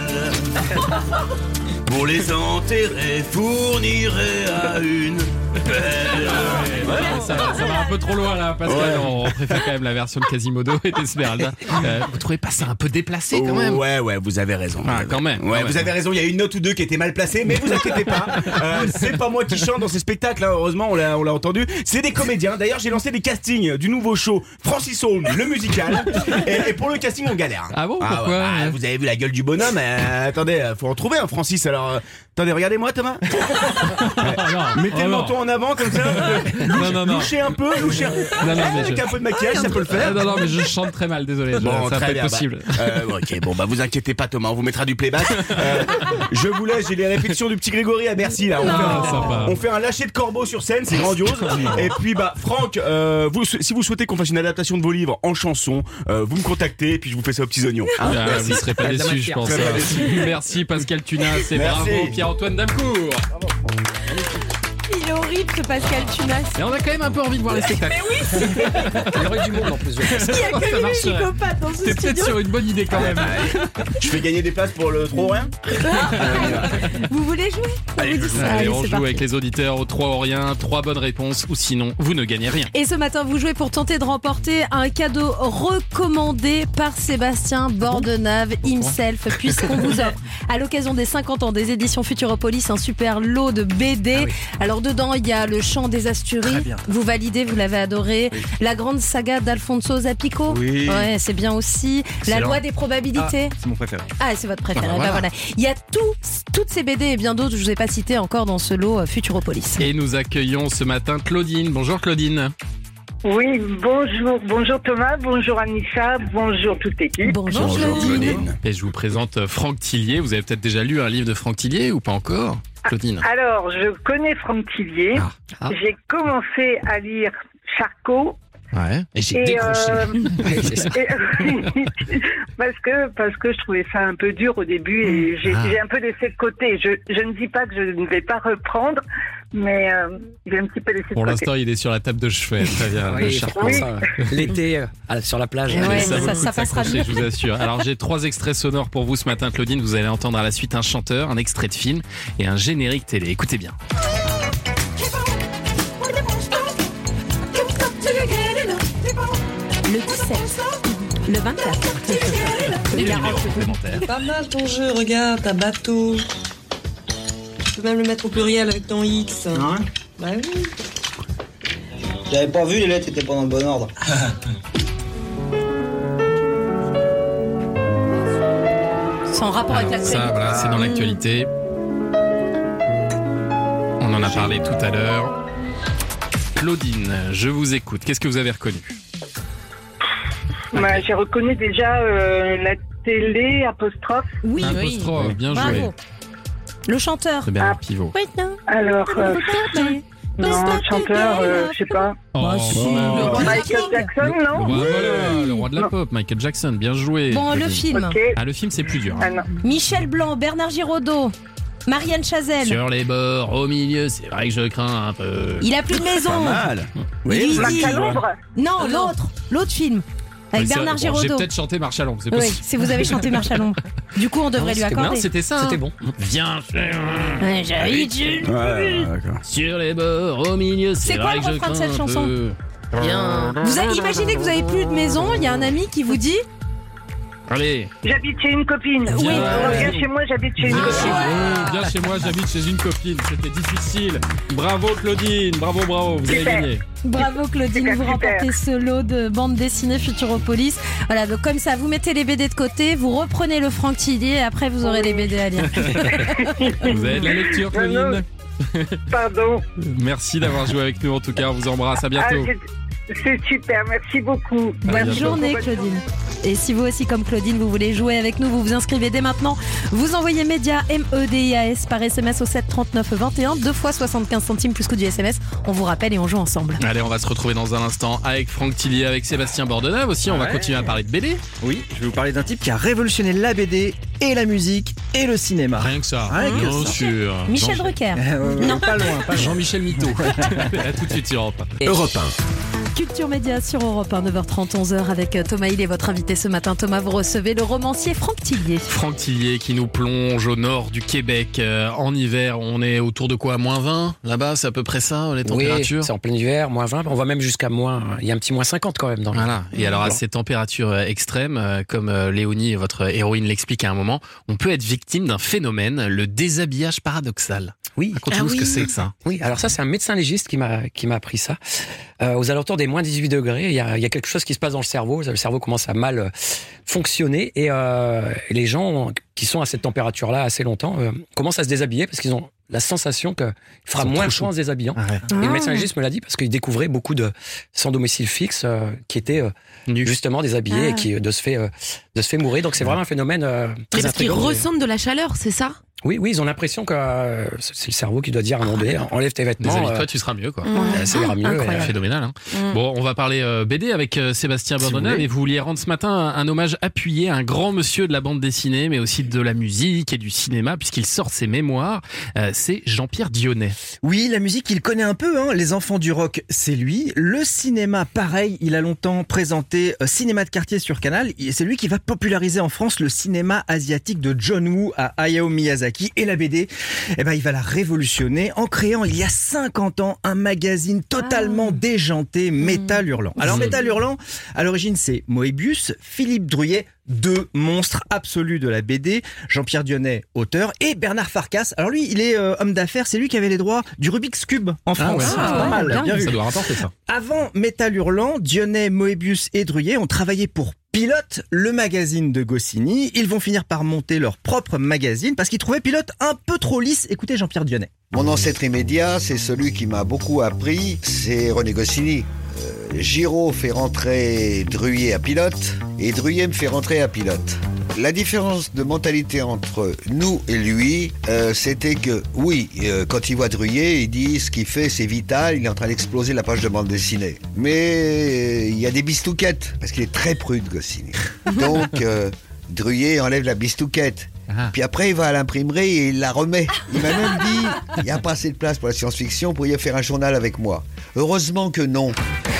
Belle. Pour les enterrer, Fourniret à une. Ça, ça va un peu trop loin là, Pascal. Ouais. On préfère quand même la version de Quasimodo et d'Esmeralda. Euh, vous trouvez pas ça un peu déplacé quand même? Ouais, ouais, vous avez raison. Ah, quand même. Ouais, quand vous même. avez raison. Il y a une note ou deux qui était mal placée, mais vous inquiétez pas. Euh, c'est pas moi qui chante dans ces spectacles. Hein, heureusement, on l'a, on l'a entendu. C'est des comédiens. D'ailleurs, j'ai lancé des castings du nouveau show Francis Holm, le musical. Et, et pour le casting, on galère. Ah bon? Ah, Pourquoi? ouais, bah, vous avez vu la gueule du bonhomme. Euh, attendez, euh, faut en trouver un Francis. Alors, euh, attendez, regardez-moi, Thomas. non. Mettez Oh, le non. menton en avant comme ça. Non, non, non. Louchez un peu, louchez un peu. Non, non, mais Avec je- un peu de maquillage, ça peut le faire. Ah, non, non, mais je chante très mal, désolé. Je- Bon, ça va très pas bien, être possible. bah, euh, ok, bon, bah vous inquiétez pas, Thomas, on vous mettra du playback. Euh, je vous laisse, j'ai les répétitions du petit Grégory à Bercy là. On, fait un, sympa. on fait un lâcher de corbeau sur scène, c'est grandiose. Et puis bah Franck, euh, vous, si vous souhaitez qu'on fasse une adaptation de vos livres en chanson, euh, vous me contactez et puis je vous fais ça aux petits oignons. Ah, vous serez pas déçus, je pense. Vous serez pas hein. déçus. Merci Pascal Tunas et Merci. bravo Pierre-Antoine Dalcourt. Il est horrible ce Pascal Tunas. Et on a quand même un peu envie de voir les spectacles. Mais oui, Il y aurait du monde en plus. il y a Ça que lui le marcherait. psychopathe dans ce T'es peut-être studio. sur une bonne idée quand même. Je fais gagner des places pour le trop rien. Vous voulez jouer? Allez, vous je dites joue. ça. Allez, Allez, on c'est joue parti. avec les auditeurs au trois ou rien, trois bonnes réponses ou sinon vous ne gagnez rien. Et ce matin, vous jouez pour tenter de remporter un cadeau recommandé par Sébastien Bordenave himself, puisqu'on vous offre, à l'occasion des cinquante ans des éditions Futuropolis, un super lot de B D. Ah oui. Alors dedans, il y a le chant des Asturies. Vous validez, vous l'avez adoré. La grande saga d'Alfonso Zapico. Oui. Ouais, c'est bien aussi. La Excellent. loi des probabilités. C'est mon préféré. Ah, c'est votre préféré. Ah, Bah, voilà. voilà. Il y a tout, toutes ces B D et bien d'autres, je vous ai pas cité encore dans ce lot euh, Futuropolis. Et nous accueillons ce matin Claudine. Bonjour Claudine. Oui, bonjour, bonjour Thomas, bonjour Anissa, bonjour toute l'équipe. Bonjour, Claudine. Et je vous présente Franck Tillier. Vous avez peut-être déjà lu un livre de Franck Tillier ou pas encore, Claudine? Alors, je connais Franck Tillier. Ah. J'ai commencé à lire Charcot. Ouais. Et j'ai décroché. parce que parce que je trouvais ça un peu dur au début et j'ai Ah. j'ai un peu laissé de côté. Je, je ne dis pas que je ne vais pas reprendre, mais euh, j'ai un petit peu laissé Pour de l'instant, côté. il est sur la table de chevet. Très bien. Oui, le il faut Charcot. prendre ça, euh, l'été euh, à- sur la plage. Ouais, Ça vaut ça- le coup ça de passera s'accrocher, mieux. je vous assure. Alors j'ai trois extraits sonores pour vous ce matin, Claudine. Vous allez entendre à la suite un chanteur, un extrait de film et un générique télé. Écoutez bien. Le dix-sept, le vingt-quatre, Et le le numéro quarante. complémentaire. Pas mal ton jeu, regarde, un bateau. Tu peux même le mettre au pluriel avec ton X. Ah ouais? Bah oui. J'avais pas vu, les lettres étaient pas dans le bon ordre. C'est en rapport avec Alors, l'actualité. ça, voilà, c'est dans l'actualité. On en a parlé tout à l'heure. Claudine, je vous écoute. Qu'est-ce que vous avez reconnu? Bah, j'ai reconnu déjà euh, la télé apostrophe. Oui, Apostrophe, bien joué. Bravo. Le chanteur. C'est Bernard Pivot. Alors, euh, non, chanteur, euh, je sais pas. Oh, le roi de la Michael pop. Jackson, non Bah, voilà, le roi de la Non. pop, Michael Jackson, bien joué. Bon, le Claudine. film. Ok. Ah, le film, c'est plus dur. hein. Ah non. Michel Blanc, Bernard Giraudot, Marianne Chazelle. Sur les bords, au milieu, c'est vrai que je crains un peu. Il a plus de maison. Pas mal. Il lui Marc dit- à l'ombre. Non, l'autre, l'autre film. Avec Oui, c'est- Bernard bon, J'ai Giraudot. peut-être chanté Marche à l'ombre, c'est Oui, possible. si vous avez chanté Marche à l'ombre. Du coup, on devrait lui Non, accorder. c'était ça. C'était hein. bon. Viens Ouais, j'habite une- Ouais, d'accord. sur les bords, au milieu, c'est C'est quoi vrai le que je refrain de crains cette un chanson peu. Bien. Vous avez, imaginez que vous avez plus de maison, il y a un ami qui vous dit Allez, J'habite chez une copine. Viens. Reviens chez moi, j'habite chez une viens copine. chez moi, viens chez moi, j'habite chez une copine. C'était difficile. Bravo Claudine, bravo, bravo, vous avez Super. gagné. bravo Claudine, Super, vous super. remportez ce lot de bande dessinée Futuropolis. Voilà, donc comme ça, vous mettez les B D de côté, vous reprenez le Franck Tillier, et après vous aurez les B D à lire. Vous avez de la lecture, Non, non. Claudine. Pardon. Merci d'avoir joué avec nous. En tout cas, on vous embrasse. À bientôt. Ah, c'est- c'est super, merci beaucoup. Bonne bientôt. journée Claudine. Et si vous aussi comme Claudine vous voulez jouer avec nous, vous vous inscrivez dès maintenant. Vous envoyez média M E D I A S par S M S au sept trente-neuf vingt et un, deux fois soixante-quinze centimes plus coût du S M S. On vous rappelle et on joue ensemble. Allez, on va se retrouver dans un instant avec Franck Tillier, avec Sébastien Bordenave aussi. On va Ouais. continuer à parler de B D. Oui, je vais vous parler d'un type qui a révolutionné la B D et la musique et le cinéma. Rien que ça. Rien que Bien ça. sûr. Michel Jean- Drucker. Euh, Non. Pas loin, pas loin. Jean-Michel Mito. À tout de suite sur Europe un. Europe un. Culture Média sur Europe un, neuf heures trente, onze heures avec Thomas Hill et votre invité ce matin. Thomas, vous recevez le romancier Franck Tillier. Franck Tillier qui nous plonge au nord du Québec. Euh, en hiver, on est autour de quoi? Moins vingt? Là-bas, c'est à peu près ça, les températures? Oui, c'est en plein hiver, moins vingt. On va même jusqu'à moins. Il y a un petit moins cinquante quand même dans le. Voilà. Et alors, à ces températures extrêmes, euh, comme euh, Léonie, votre héroïne, l'explique à un moment, on peut être victime d'un phénomène, le déshabillage paradoxal. Oui. Raconte-nous Ah ce que oui. c'est que ça. Oui, alors ça, c'est un médecin légiste qui m'a qui m'a appris ça. Euh, aux alentours des moins dix-huit degrés, il y a, il y a quelque chose qui se passe dans le cerveau. Le cerveau commence à mal euh, fonctionner et, euh, et les gens qui sont à cette température-là assez longtemps euh, commencent à se déshabiller parce qu'ils ont la sensation qu'il fera Ils sont moins trop chaud en se déshabillant. Ah ouais. Et le Ah. médecin légiste me l'a dit parce qu'il découvrait beaucoup de sans domicile fixe euh, qui étaient euh, justement déshabillés Ah. et qui euh, de ce fait euh, de ce fait mourir. Donc c'est vraiment un phénomène euh, très Parce qu'ils intrigant. ressentent de la chaleur, c'est ça? Oui, oui, ils ont l'impression que euh, c'est le cerveau qui doit dire à un moment donné, enlève tes vêtements. Déshabille-toi, euh, tu seras mieux, quoi. Ouais, ça ira mieux. Incroyable. euh, Phénoménal. Hein. Mm. Bon, on va parler euh, B D avec euh, Sébastien Si vous Bordonnave voulez. et vous vouliez rendre ce matin un, un hommage appuyé à un grand monsieur de la bande dessinée, mais aussi de la musique et du cinéma, puisqu'il sort ses mémoires. Euh, c'est Jean-Pierre Dionnet. Oui, la musique, il connaît un peu, hein. Les enfants du rock, c'est lui. Le cinéma, pareil, il a longtemps présenté euh, Cinéma de quartier sur Canal. Et c'est lui qui va populariser en France le cinéma asiatique de John Woo à Hayao Miyazaki. Et la B D, eh ben, il va la révolutionner en créant, il y a cinquante ans, un magazine totalement Ah. déjanté, Métal Hurlant. Alors, Mmh. Métal Hurlant, à l'origine, c'est Moebius, Philippe Druyet, deux monstres absolus de la B D, Jean-Pierre Dionnet, auteur, et Bernard Farkas. Alors lui, il est euh, homme d'affaires, c'est lui qui avait les droits du Rubik's Cube en France. ouais. C'est Ah, pas ouais, mal, bien bien vu. vu. Ça doit rapporter ça. Avant Métal Hurlant, Dionnet, Moebius et Druyet ont travaillé pour Pilote, le magazine de Goscinny. Ils vont finir par monter leur propre magazine parce qu'ils trouvaient Pilote un peu trop lisse. Écoutez Jean-Pierre Dionnet. Mon ancêtre immédiat, c'est celui qui m'a beaucoup appris, c'est René Goscinny. Euh, Giraud fait rentrer Druyet à Pilote et Druyet me fait rentrer à Pilote. La différence de mentalité entre nous et lui, euh, c'était que, oui, euh, quand il voit Druyet, il dit ce qu'il fait, c'est vital, il est en train d'exploser la page de bande dessinée. Mais euh, il y a des bistouquettes, parce qu'il est très prude, Goscinny. Donc, euh, Druyet enlève la bistouquette. Puis après, il va à l'imprimerie et il la remet. Il m'a même dit, il n'y a pas assez de place pour la science-fiction, vous pourriez faire un journal avec moi. Heureusement que non.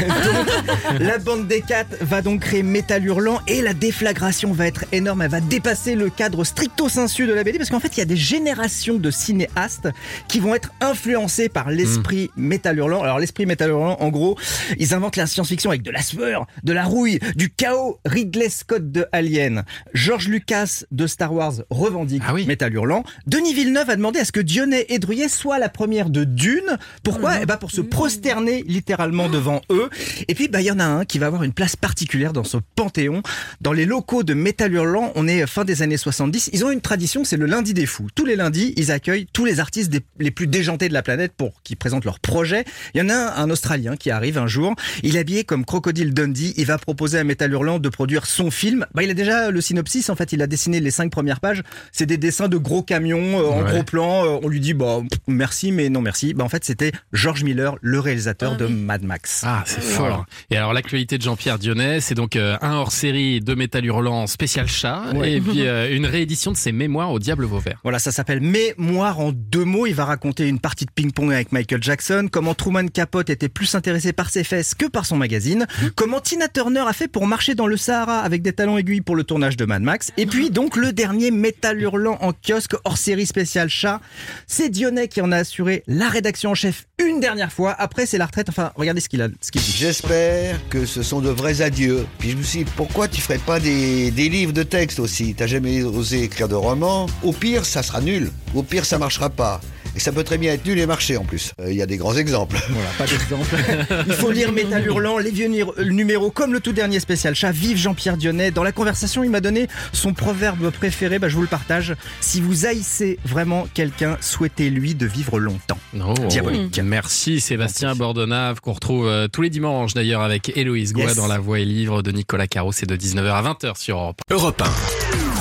La bande des quatre va donc créer Métal Hurlant et la déflagration va être énorme. Elle va dépasser le cadre stricto sensu de la B D parce qu'en fait, il y a des générations de cinéastes qui vont être influencés par l'esprit mmh. Métal Hurlant. Alors, l'esprit Métal Hurlant, en gros, ils inventent la science-fiction avec de la sueur, de la rouille, du chaos. Ridley Scott de Alien, George Lucas de Star Wars revendique ah oui. Métal Hurlant. Denis Villeneuve a demandé à ce que Dionnet et Druyet soient la première de Dune. Pourquoi ? Mmh. Eh ben pour se prosterner littéralement devant eux. Et puis, bah, il y en a un qui va avoir une place particulière dans ce panthéon. Dans les locaux de Métal Hurlant, on est fin des années soixante-dix. Ils ont une tradition, c'est le lundi des fous. Tous les lundis, ils accueillent tous les artistes des, les plus déjantés de la planète pour qu'ils présentent leurs projets. Il y en a un, un Australien qui arrive un jour. Il est habillé comme Crocodile Dundee. Il va proposer à Métal Hurlant de produire son film. Bah, il a déjà le synopsis. En fait, il a dessiné les cinq premières pages. C'est des dessins de gros camions euh, en ouais. gros plan. Euh, on lui dit, bah, pff, merci, mais non merci. Bah, en fait, c'était George Miller, le réalisateur ah, de oui. Mad Max. Ah, c'est fort. Voilà. Et alors, l'actualité de Jean-Pierre Dionnet, c'est donc euh, un hors-série de Métal Hurlant spécial chat ouais. et puis euh, une réédition de ses mémoires au Diable Vauvert. Voilà, ça s'appelle Mémoires en deux mots. Il va raconter une partie de ping-pong avec Michael Jackson, comment Truman Capote était plus intéressé par ses fesses que par son magazine, comment Tina Turner a fait pour marcher dans le Sahara avec des talons aiguilles pour le tournage de Mad Max, et puis donc le dernier Métal Hurlant en kiosque hors série spéciale chat. C'est Dionnet qui en a assuré la rédaction en chef une dernière fois. Après, c'est la retraite. Enfin, regardez ce qu'il a, ce qu'il dit. J'espère que ce sont de vrais adieux. Puis je me suis dit, pourquoi tu ferais pas des, des livres de texte aussi ? T'as jamais osé écrire de romans ? Au pire, ça sera nul. Au pire, ça marchera pas. Et ça peut très bien être nul et marcher en plus. Il euh, y a des grands exemples. Voilà, pas d'exemple. Il faut lire Métal Hurlant, les vieux numéros, comme le tout dernier spécial chat. Vive Jean-Pierre Dionnet. Dans la conversation, il m'a donné son proverbe préféré. Bah, je vous le partage. Si vous haïssez vraiment quelqu'un, souhaitez-lui de vivre longtemps. Oh, Diabolique. Merci Sébastien Merci. Bordonnave, qu'on retrouve euh, tous les dimanches d'ailleurs avec Héloïse Goua yes. dans La Voix et Livre de Nicolas Caro. C'est de dix-neuf heures à vingt heures sur Europe. Europe un.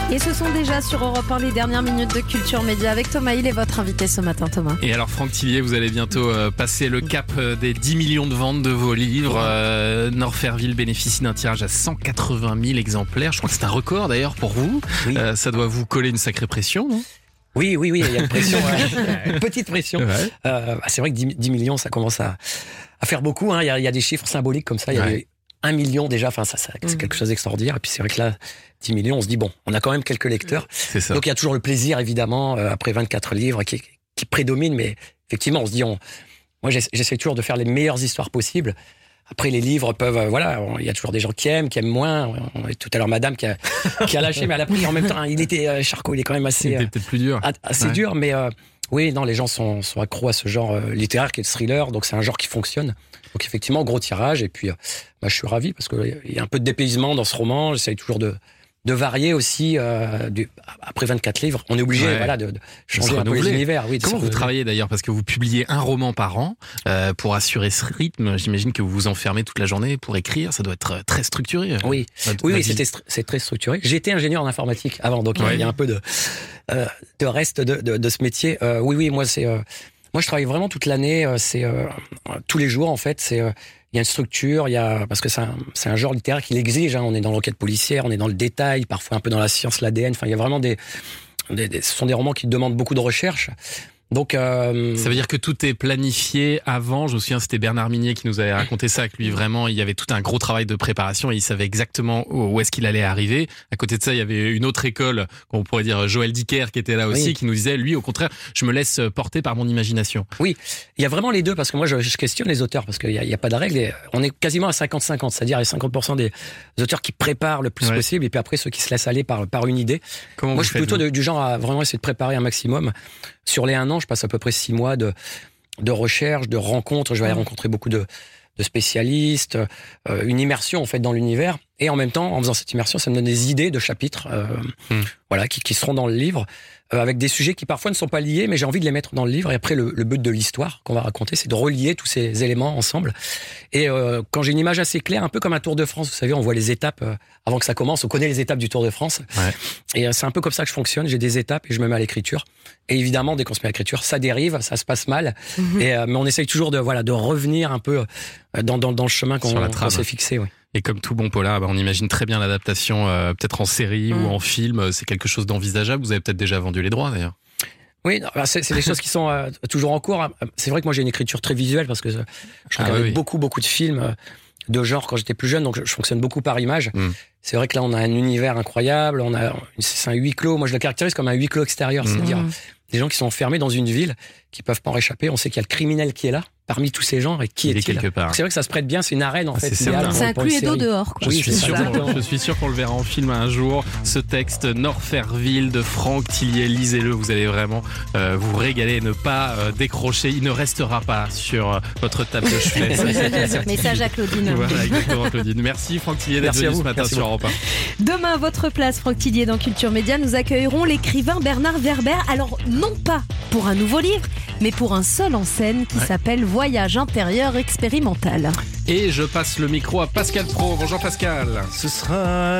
Et ce sont déjà sur Europe un les dernières minutes de Culture Média avec Thomas Hill et votre invité ce matin, Thomas. Et alors Franck Tillier, vous allez bientôt euh, passer le cap euh, des dix millions de ventes de vos livres. Euh, Norferville bénéficie d'un tirage à cent quatre-vingt mille exemplaires. Je crois que c'est un record d'ailleurs pour vous. Oui. Euh, ça doit vous coller une sacrée pression, non ? Oui, oui, oui, il y a une pression, ouais. Une petite pression. Ouais. Euh, c'est vrai que dix millions, ça commence à, à faire beaucoup. Hein. Il y a, il y a des chiffres symboliques comme ça. Il y a ouais. des, un million déjà, enfin, ça, ça, c'est mmh. quelque chose d'extraordinaire. Et puis c'est vrai que là, dix millions, on se dit, bon, on a quand même quelques lecteurs. C'est ça. Donc il y a toujours le plaisir, évidemment, euh, après vingt-quatre livres, qui, qui prédomine. Mais effectivement, on se dit, on, moi, j'essaie toujours de faire les meilleures histoires possibles. Après, les livres peuvent, euh, voilà, il y a toujours des gens qui aiment, qui aiment moins. On a tout à l'heure Madame qui a, qui a lâché, mais elle a pris en même temps. Il était, euh, Charcot, il est quand même assez, il était peut-être plus dur, assez ouais. dur, mais euh, oui, non, les gens sont, sont accros à ce genre euh, littéraire qui est le thriller, donc c'est un genre qui fonctionne. Donc effectivement, gros tirage, et puis, euh, bah, je suis ravi parce que il y a un peu de dépaysement dans ce roman. J'essaye toujours de de varier aussi. Euh, du, après vingt-quatre livres, on est obligé, ouais. voilà, de, de changer un peu les univers. Oui, comment vous travaillez d'ailleurs, parce que vous publiez un roman par an euh, pour assurer ce rythme. J'imagine que vous vous enfermez toute la journée pour écrire. Ça doit être très structuré. Oui, votre, oui, oui c'était c'est très structuré. J'étais ingénieur en informatique avant, donc ouais. il y a un peu de euh, de reste de, de, de ce métier. Euh, oui, oui, moi c'est euh, moi je travaille vraiment toute l'année. C'est euh, tous les jours en fait. C'est euh, il y a une structure, il y a parce que c'est un, c'est un genre littéraire qui l'exige. Hein. On est dans l'enquête policière, on est dans le détail, parfois un peu dans la science, l'A D N. Enfin, il y a vraiment des, des, des ce sont des romans qui demandent beaucoup de recherche. Donc, euh... ça veut dire que tout est planifié avant. Je me souviens, c'était Bernard Minier qui nous avait raconté ça, que lui vraiment, il y avait tout un gros travail de préparation et il savait exactement où est-ce qu'il allait arriver. À côté de ça, il y avait une autre école, qu'on pourrait dire Joël Dicker, qui était là aussi, oui. qui nous disait, lui, au contraire, je me laisse porter par mon imagination. Oui, il y a vraiment les deux, parce que moi, je, je questionne les auteurs, parce qu'il y a, il y a pas de règle. On est quasiment à cinquante cinquante, c'est-à-dire les cinquante pour cent des auteurs qui préparent le plus ouais. possible, et puis après ceux qui se laissent aller par par une idée. Comment moi, vous je suis faites, plutôt vous de, du genre à vraiment essayer de préparer un maximum. Sur les un an, je passe à peu près six mois de, de recherche, de rencontres. Je vais aller rencontrer beaucoup de, de spécialistes, euh, une immersion en fait dans l'univers. Et en même temps, en faisant cette immersion, ça me donne des idées de chapitres, euh, mmh. voilà, qui, qui seront dans le livre, euh, avec des sujets qui parfois ne sont pas liés, mais j'ai envie de les mettre dans le livre. Et après, le, le but de l'histoire qu'on va raconter, c'est de relier tous ces éléments ensemble. Et euh, quand j'ai une image assez claire, un peu comme un Tour de France, vous savez, on voit les étapes euh, avant que ça commence. On connaît les étapes du Tour de France. Ouais. Et euh, c'est un peu comme ça que je fonctionne. J'ai des étapes et je me mets à l'écriture. Et évidemment, dès qu'on se met à l'écriture, ça dérive, ça se passe mal. Mmh. Et euh, mais on essaye toujours de voilà de revenir un peu dans dans, dans le chemin qu'on, qu'on s'est fixé. Oui. Et comme tout bon polar, bah on imagine très bien l'adaptation, euh, peut-être en série mmh. ou en film. C'est quelque chose d'envisageable. Vous avez peut-être déjà vendu les droits, d'ailleurs. Oui, c'est, c'est des choses qui sont euh, toujours en cours. C'est vrai que moi j'ai une écriture très visuelle parce que je regardais ah, oui, oui. beaucoup beaucoup de films euh, de genre quand j'étais plus jeune, donc je, je fonctionne beaucoup par image. Mmh. C'est vrai que là on a un univers incroyable, on a c'est un huis clos. Moi je le caractérise comme un huis clos extérieur, mmh. c'est-à-dire des gens qui sont enfermés dans une ville, qui peuvent pas en réchapper. On sait qu'il y a le criminel qui est là. Parmi tous ces gens, et qui il est-il quelque part. C'est vrai que ça se prête bien, c'est une arène en ah, fait. C'est, c'est un Cluedo dehors. Quoi. Je, oui, suis sûr qu'on, je suis sûr qu'on le verra en film un jour. Ce texte Norferville de Franck Tillier, lisez-le, vous allez vraiment euh, vous régaler et ne pas euh, décrocher. Il ne restera pas sur euh, votre table de chevet. Message à Claudine. Voilà, exactement Claudine. Merci Franck Tillier d'être venu ce matin Merci sur Europe un. Demain, à votre place, Franck Tillier dans Culture Média, nous accueillerons l'écrivain Bernard Werber. Alors, non pas pour un nouveau livre, mais pour un seul en scène qui ouais. s'appelle Voyage intérieur expérimental. Et je passe le micro à Pascal Pro. Bonjour Pascal. Ce sera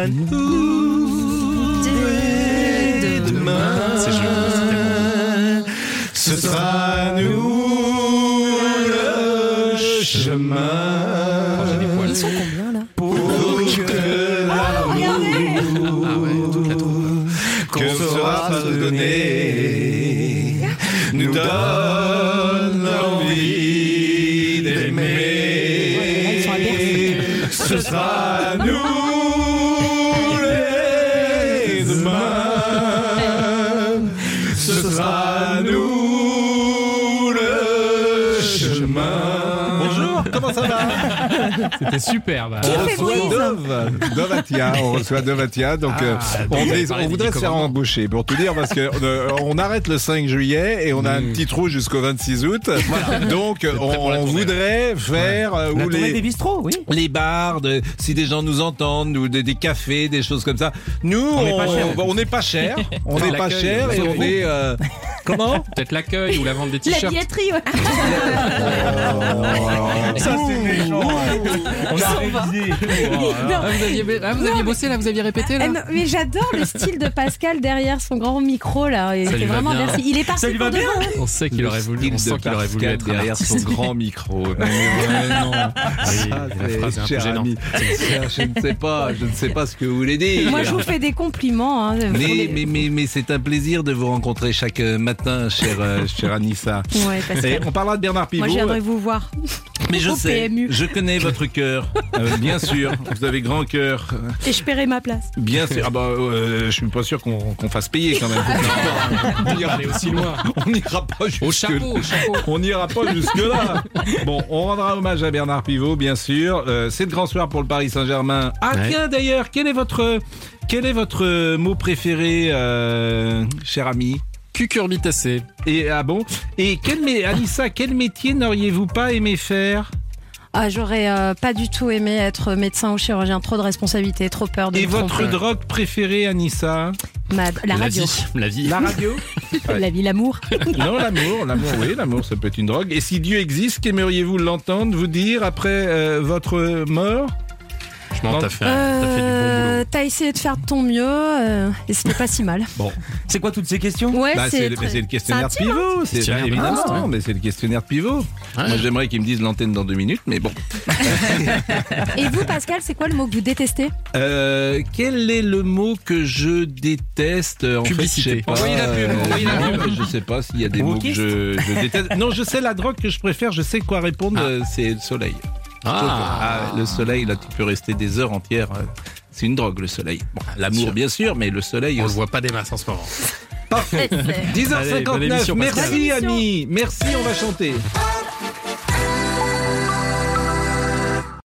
nous dès demain. C'est joli. Ce sera nous le chemin. Ils sont combien là? Pour que l'amour ah ouais, toute la troupe qu'on saura pardonner nous donne envie d'aimer. Ce sera nous les demain. Ce sera nous le chemin. Bonjour, comment ça va? C'était superbe. On reçoit Dove, Dovatia, on reçoit Dovatia, donc ah, euh, on, est, on voudrait se faire embaucher pour tout dire parce que euh, on arrête le cinq juillet et on a mmh. un petit trou jusqu'au vingt-six août. Voilà. Donc on, on voudrait faire euh, où les des bistrots, oui. les bars, de, si des gens nous entendent, ou des, des cafés, des choses comme ça. Nous, on n'est pas cher. On n'est pas cher, on n'est pas cher et on est euh, Comment? Peut-être l'accueil ou la vente des La t-shirts. billetterie, ouais. Ça, c'est méchant. On a révisé. Ah, vous aviez, ah, vous aviez bossé là, vous aviez répété là. Eh non, mais j'adore le style de Pascal derrière son grand micro là. Il Ça était lui va vraiment bien. merci. Il est parti Ça lui pour va de bien, bon. On sait qu'il aurait voulu, on sent qu'il aurait voulu être derrière artiste. son grand micro. Ouais, non. Ça, la phrase est un peu cher gênante. ami, cher, je ne sais pas, je ne sais pas ce que vous voulez dire. Moi je vous fais des compliments. Hein. Mais, Les- mais, mais, mais c'est un plaisir de vous rencontrer chaque matin, chère, euh, chère Anissa. Ouais, Pascal. Et on parlera de Bernard Pivot. Moi je viendrai vous voir. Mais je au sais, P M U. je connais votre cœur, euh, bien sûr. Vous avez grand cœur, Et je paierai ma place. bien sûr. Ah bah, euh, je suis pas sûr qu'on qu'on fasse payer quand même. On ira aller aussi loin. On n'ira pas jusque Au chapeau, au chapeau. On n'ira pas jusque là. Bon, on rendra hommage à Bernard Pivot, bien sûr. Euh, c'est le grand soir pour le Paris Saint-Germain. Ah Ouais. tiens, d'ailleurs, quel est votre quel est votre mot préféré, euh, cher ami? Cucurbitacé. Et ah bon? Et quel mé- Anissa, quel métier n'auriez-vous pas aimé faire? Ah, j'aurais euh, pas du tout aimé être médecin ou chirurgien. Trop de responsabilités, trop peur de Et me votre tromper. drogue préférée, Anissa? Ma- La radio. vie. La vie. La radio? La vie, l'amour. Non, l'amour, l'amour, oui, l'amour, ça peut être une drogue. Et si Dieu existe, qu'aimeriez-vous l'entendre vous dire après euh, votre mort? Je m'en t'as fait, t'as fait du bon Euh, boulot. T'as essayé de faire de ton mieux euh, et c'était pas si mal. Bon, C'est quoi toutes ces questions? Ouais, bah, c'est c'est le, très- mais c'est le questionnaire de c'est intime, hein. pivot. C'est Questionnaire bah, de évidemment, pivot, mais c'est le questionnaire de pivot. Ouais. Moi, j'aimerais qu'ils me disent l'antenne dans deux minutes, mais bon. Et vous, Pascal, c'est quoi le mot que vous détestez? Euh, quel est le mot que je déteste? En Publicité. fait, je sais pas. Envoyez la pub, envoyez la Non, pub. mais je sais pas s'il y a des mots que je, je déteste. Non, je sais la drogue que je préfère. Je sais quoi répondre. euh, C'est le soleil. Ah. Ah, le soleil, là, tu peux rester des heures entières. euh, C'est une drogue, le soleil. Bon, l'amour, sûr. bien sûr, mais le soleil On le aussi. voit pas des masses en ce moment. Parfait. C'est- dix heures Allez, bonne cinquante-neuf. émission, Pascal. Merci, Annie. Merci, on va chanter.